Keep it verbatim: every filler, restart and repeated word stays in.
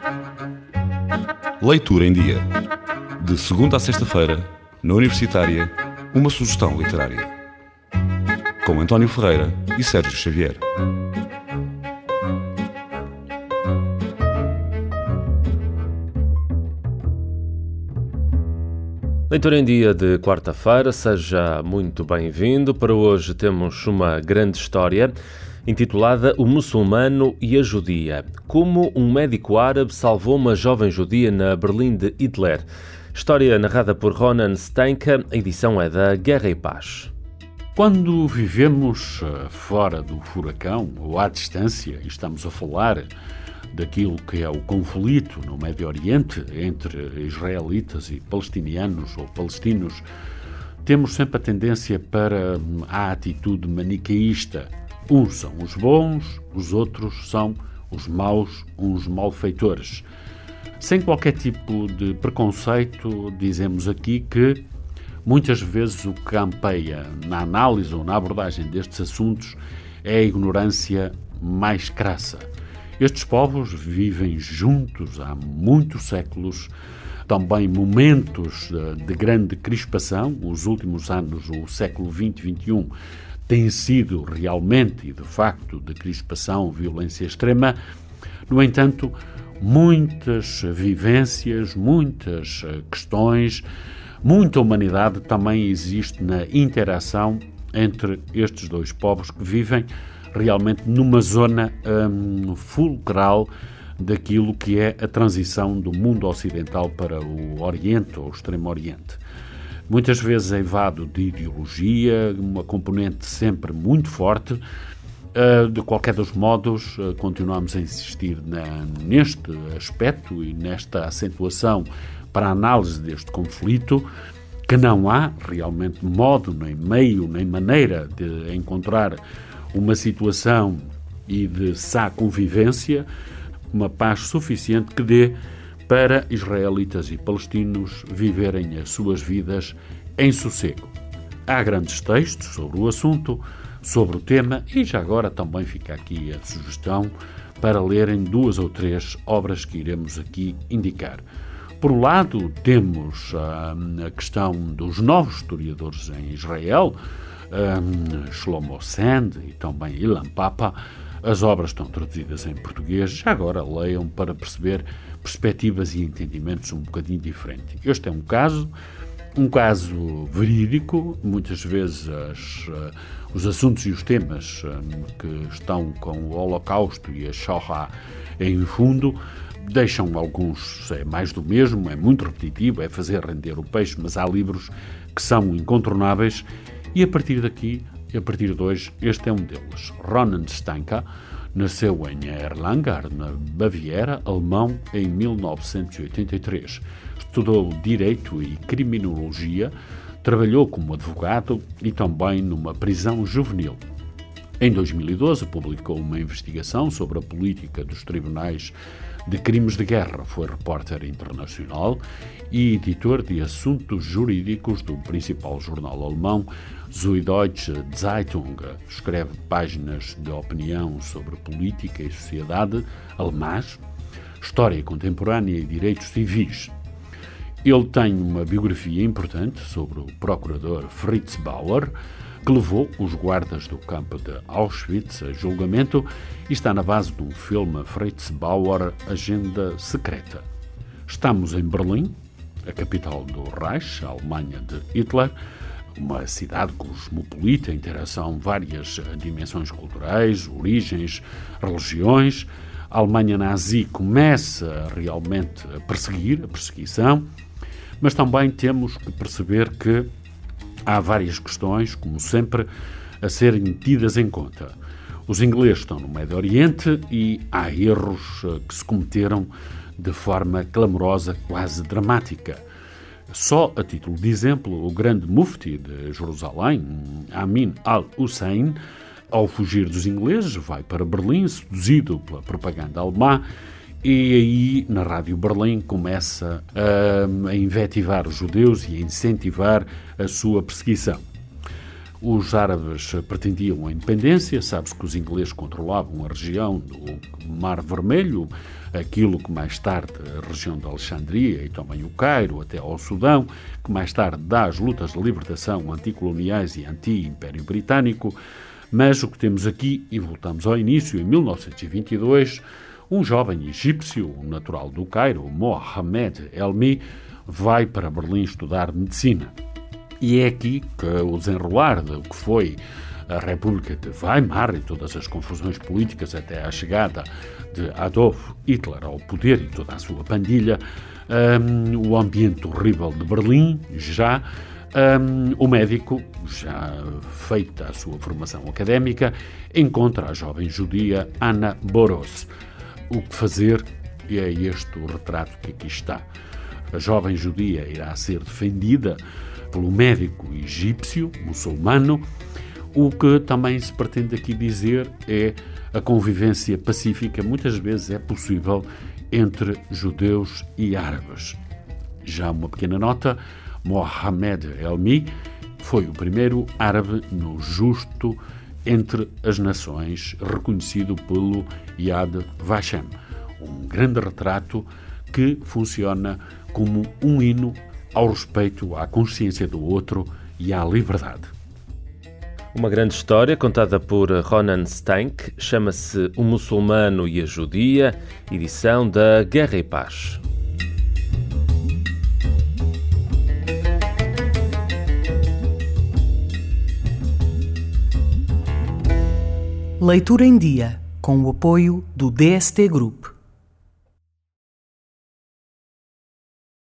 Leitura em Dia. De segunda a sexta-feira, na Universitária, uma sugestão literária. Com António Ferreira e Sérgio Xavier. Leitura em Dia de quarta-feira, seja muito bem-vindo. Para hoje temos uma grande história intitulada O Muçulmano e a Judia. Como um médico árabe salvou uma jovem judia na Berlim de Hitler. História narrada por Ronan Steinke, a edição é da Guerra e Paz. Quando vivemos fora do furacão ou à distância, e estamos a falar daquilo que é o conflito no Médio Oriente entre israelitas e palestinianos ou palestinos, temos sempre a tendência para a atitude maniqueísta. Uns são os bons, os outros são os maus, uns malfeitores. Sem qualquer tipo de preconceito, dizemos aqui que muitas vezes o que campeia na análise ou na abordagem destes assuntos é a ignorância mais crassa. Estes povos vivem juntos há muitos séculos, também momentos de grande crispação. Os últimos anos, o século vinte e vinte e um, tem sido realmente e de facto de crispação, violência extrema. No entanto, muitas vivências, muitas questões, muita humanidade também existe na interação entre estes dois povos que vivem realmente numa zona hum, fulcral daquilo que é a transição do mundo ocidental para o Oriente ou o Extremo Oriente. Muitas vezes é evado de ideologia, uma componente sempre muito forte. Uh, de qualquer dos modos, uh, continuamos a insistir na, neste aspecto e nesta acentuação para a análise deste conflito, que não há realmente modo, nem meio, nem maneira de encontrar uma situação e de sã convivência, uma paz suficiente que dê para israelitas e palestinos viverem as suas vidas em sossego. Há grandes textos sobre o assunto, sobre o tema, e já agora também fica aqui a sugestão para lerem duas ou três obras que iremos aqui indicar. Por um lado, temos ah, a questão dos novos historiadores em Israel, ah, Shlomo Sand e também Ilan Papa. As obras estão traduzidas em português, já agora leiam para perceber perspectivas e entendimentos um bocadinho diferentes. Este é um caso, um caso verídico. Muitas vezes as, uh, os assuntos e os temas uh, que estão com o Holocausto e a Shoah em fundo deixam alguns, é mais do mesmo, é muito repetitivo, é fazer render o peixe, mas há livros que são incontornáveis e a partir daqui, a partir de hoje, este é um deles. Ronan Steinke nasceu em Erlanger, na Baviera, alemão, em mil novecentos e oitenta e três. Estudou Direito e Criminologia, trabalhou como advogado e também numa prisão juvenil. Em dois mil e doze, publicou uma investigação sobre a política dos tribunais de crimes de guerra. Foi repórter internacional e editor de assuntos jurídicos do principal jornal alemão, Süddeutsche Zeitung. Escreve páginas de opinião sobre política e sociedade alemãs, história contemporânea e direitos civis. Ele tem uma biografia importante sobre o procurador Fritz Bauer, que levou os guardas do campo de Auschwitz a julgamento e está na base de um filme Fritz Bauer, Agenda Secreta. Estamos em Berlim, a capital do Reich, a Alemanha de Hitler, uma cidade cosmopolita, interação várias dimensões culturais, origens, religiões. A Alemanha nazi começa realmente a perseguir, a perseguição, mas também temos que perceber que há várias questões, como sempre, a serem tidas em conta. Os ingleses estão no Médio Oriente e há erros que se cometeram de forma clamorosa, quase dramática. Só a título de exemplo, o grande mufti de Jerusalém, Amin al-Hussein, ao fugir dos ingleses, vai para Berlim, seduzido pela propaganda alemã, e aí, na Rádio Berlim, começa a, a invetivar os judeus e a incentivar a sua perseguição. Os árabes pretendiam a independência, sabe-se que os ingleses controlavam a região do Mar Vermelho, aquilo que mais tarde a região de Alexandria e também o Cairo, até ao Sudão, que mais tarde dá as lutas de libertação anticoloniais e anti-Império Britânico. Mas o que temos aqui, e voltamos ao início, em mil novecentos e vinte e dois, um jovem egípcio, natural do Cairo, Mohamed Elmi, vai para Berlim estudar medicina. E é aqui que o desenrolar do que foi a República de Weimar e todas as confusões políticas até à chegada de Adolf Hitler ao poder e toda a sua pandilha, um, o ambiente horrível de Berlim, já um, o médico, já feita a sua formação académica, encontra a jovem judia Anna Boros. O que fazer? E é este o retrato que aqui está. A jovem judia irá ser defendida pelo médico egípcio, muçulmano. O que também se pretende aqui dizer é a convivência pacífica, muitas vezes é possível entre judeus e árabes. Já uma pequena nota, Mohamed Elmi foi o primeiro árabe no justo entre as nações, reconhecido pelo Yad Vashem, um grande retrato que funciona como um hino ao respeito à consciência do outro e à liberdade. Uma grande história contada por Ronan Stank, chama-se O Muçulmano e a Judia, edição da Guerra e Paz. Leitura em Dia, com o apoio do D S T Group.